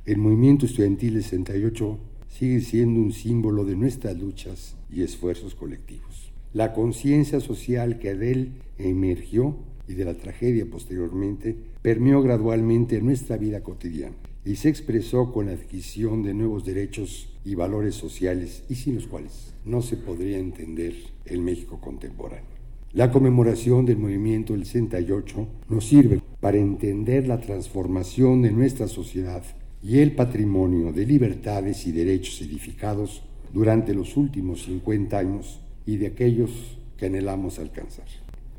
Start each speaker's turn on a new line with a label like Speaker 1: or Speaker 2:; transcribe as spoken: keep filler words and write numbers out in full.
Speaker 1: el movimiento estudiantil del sesenta y ocho sigue siendo un símbolo de nuestras luchas y esfuerzos colectivos. La conciencia social que de él emergió y de la tragedia posteriormente permeó gradualmente nuestra vida cotidiana y se expresó con la adquisición de nuevos derechos y valores sociales y sin los cuales no se podría entender el México contemporáneo. La conmemoración del movimiento del sesenta y ocho nos sirve para entender la transformación de nuestra sociedad y el patrimonio de libertades y derechos edificados durante los últimos cincuenta años y de aquellos que anhelamos alcanzar.